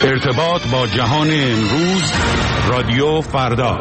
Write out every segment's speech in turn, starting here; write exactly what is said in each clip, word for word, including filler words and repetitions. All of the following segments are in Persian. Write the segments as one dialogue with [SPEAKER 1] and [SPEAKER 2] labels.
[SPEAKER 1] ارتباط با جهان امروز، رادیو فردا.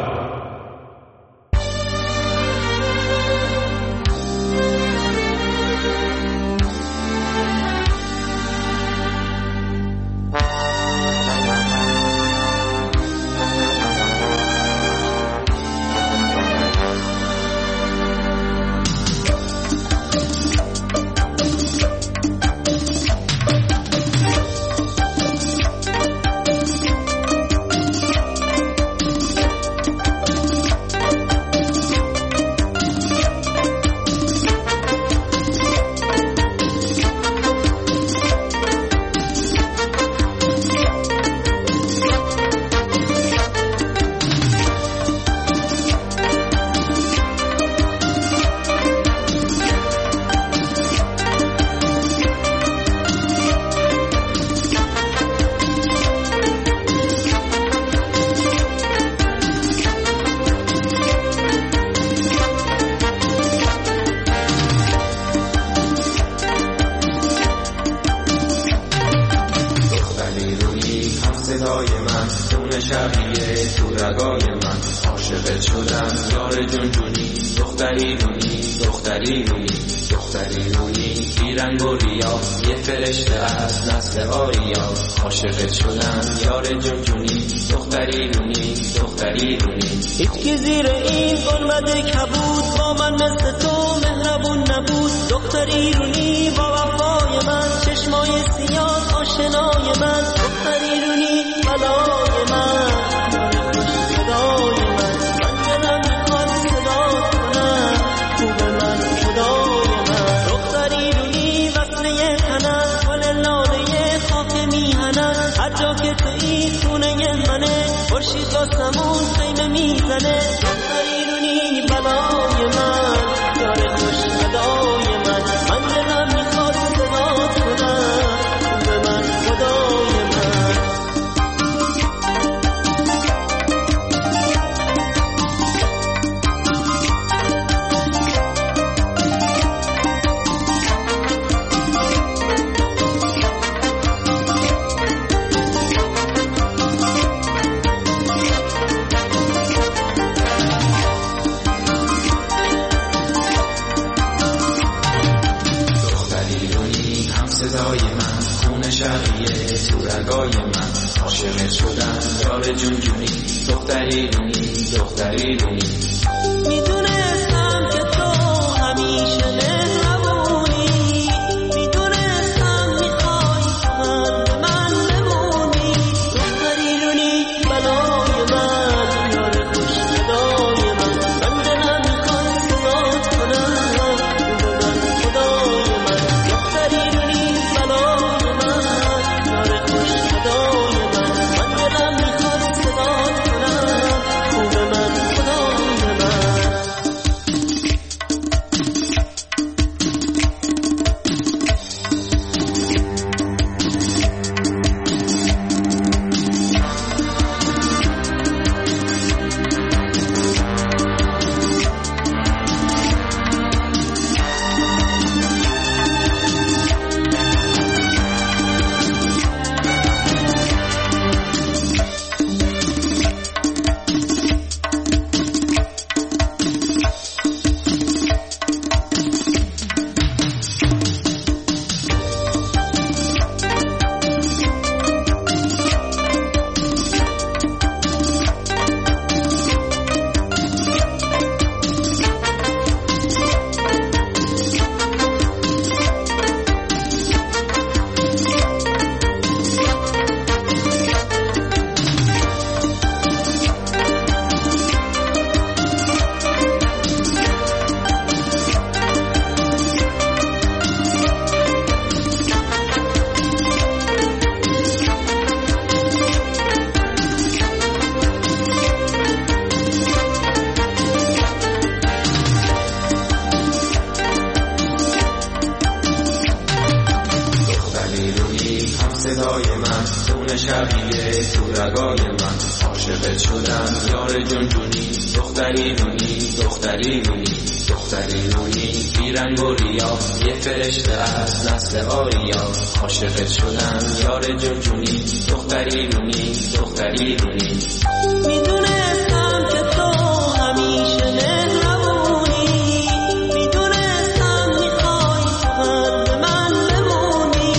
[SPEAKER 2] بیرنگ و ریا یه فرشته از نسل آریا، عاشقت شدم یار جونجونی دختری دختری رونی دختری رونی
[SPEAKER 3] میدونستم که تو همیشه مهربونی میدونستم میخوای فقط به من بمونی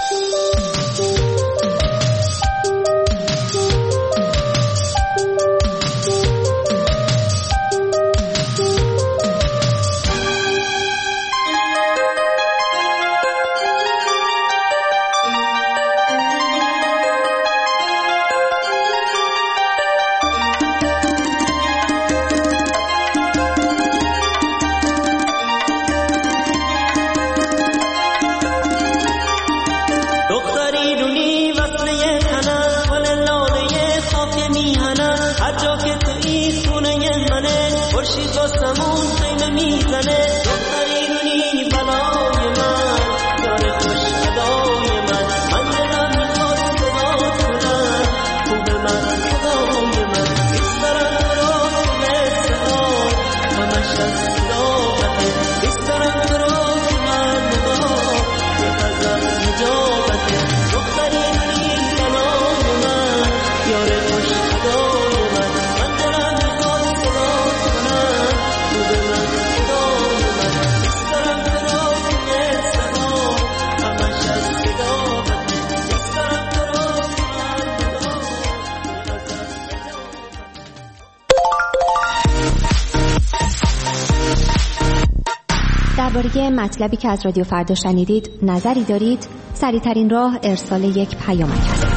[SPEAKER 4] درباره مطلبی که از رادیو فردا شنیدید نظری دارید؟ سریع‌ترین راه ارسال یک پیامک است.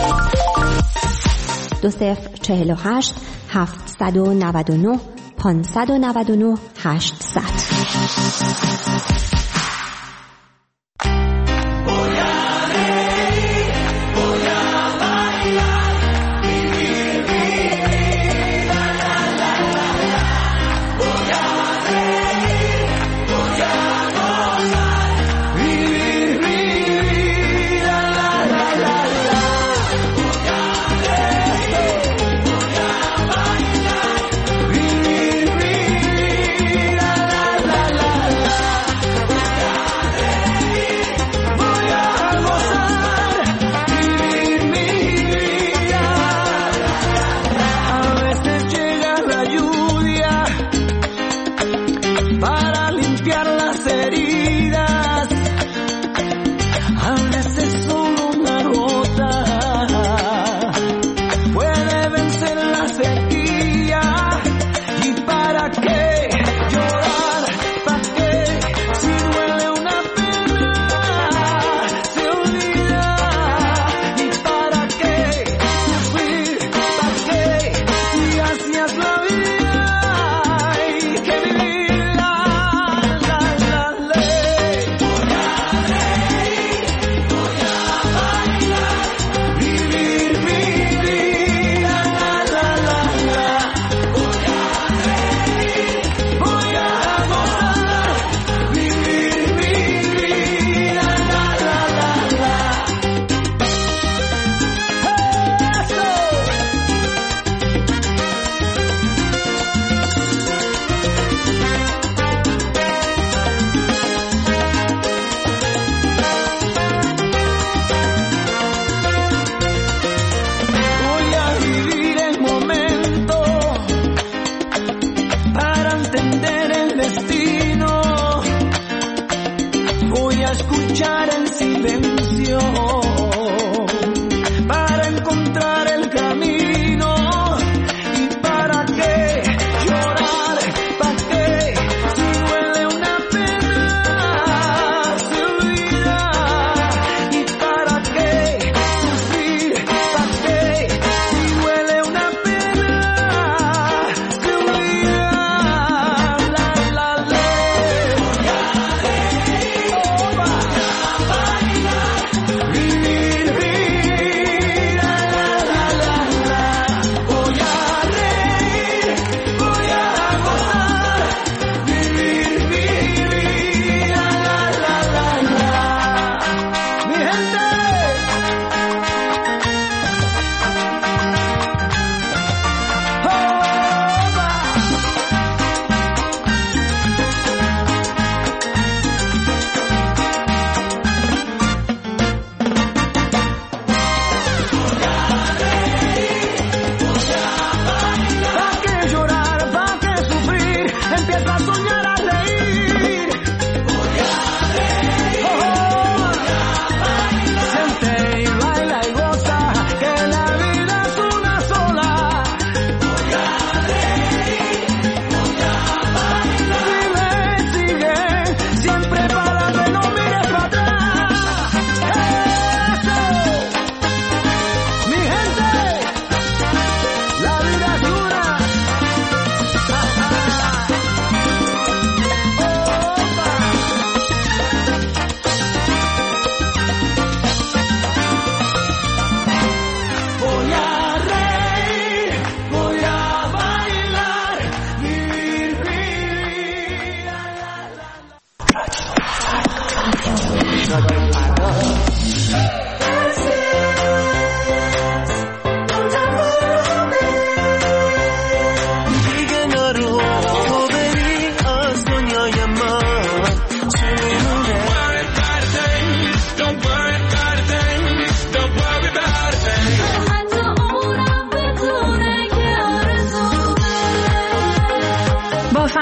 [SPEAKER 4] دو صفر چهل و هشت هفتصد و نود و نه پانصد و نود و نه هشتصد.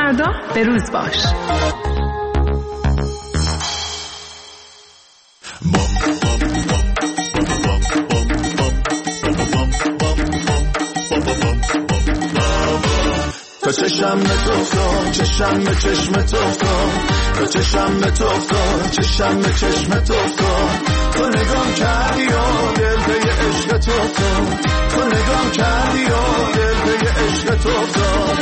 [SPEAKER 5] فردا به روز باش.
[SPEAKER 6] تا چشم به تو افتاد، چشم به چشم تو افتاد، تا چشم به تو افتاد، چشم به چشم تو افتاد، تو نگام کردی و دل به عشق تو افتاد، تو نگام کردی و دل به عشق تو افتاد.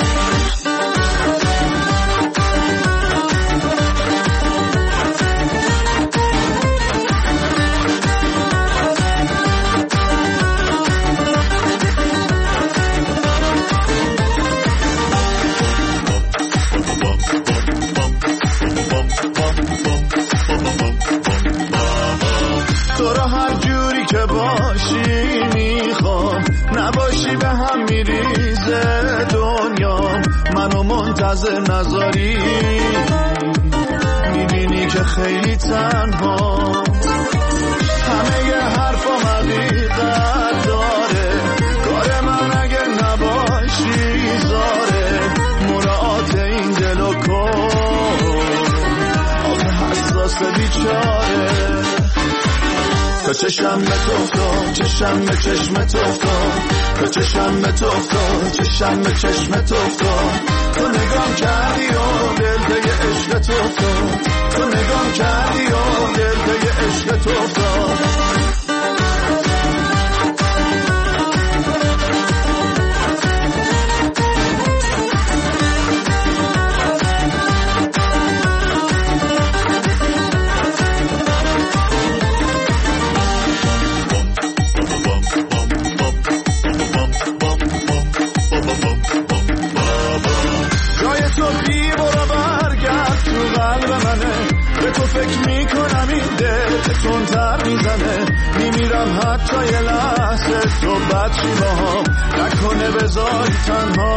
[SPEAKER 6] منتظر نذاری میبینی که خیلی تنها همه ی حرفا حقیقت داره کار من اگر نباشی زاره مراعات این دل و کن آخه حساس بیچاره تا چشم به تو افتاد چشم به چشم تو افتاد تا چشم به تو افتاد چشم به چشم تو افتاد تو نگام کردی و دل به عشق تو افتاد تو نگام کردی و دل به عشق تو افتاد فکر میکنم این دل تندتر میزنه میمیرم حتی یه لحظه تو بچی باهم نکنه بذاری تنها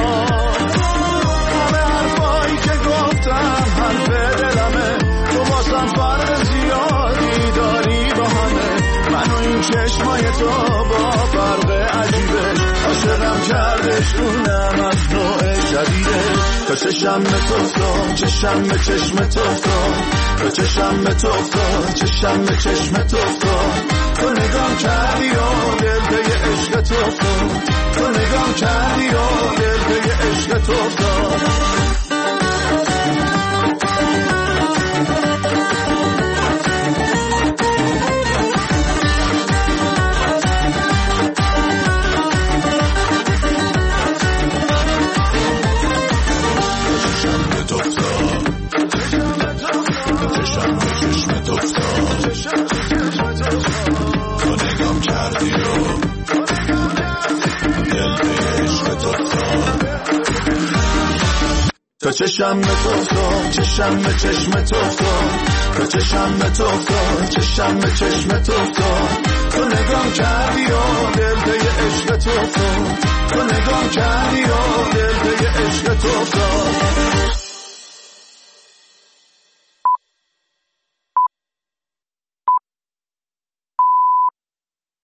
[SPEAKER 6] همه حرفایی که گفتم حرف دلمه تو باسم فرق زیادی داری با همه من و این چشمای تو با فرق عجیبه عاشقم کردش اونم از نوع شدیده تا چشم به تو افتاد چشم به چشم تو افتاد تا چشم به تو افتاد چشم به چشم تو افتاد تو نگام کردی و دل به عشق تو افتاد تو نگام کردی و دل به عشق تو افتاد تا چشم به تو افتاد چشم به چشم تو افتاد تا چشم به تو افتاد چشم به چشم تو افتاد تو نگام کردی و دل به عشق تو افتاد تو نگام کردی و دل به عشق تو افتاد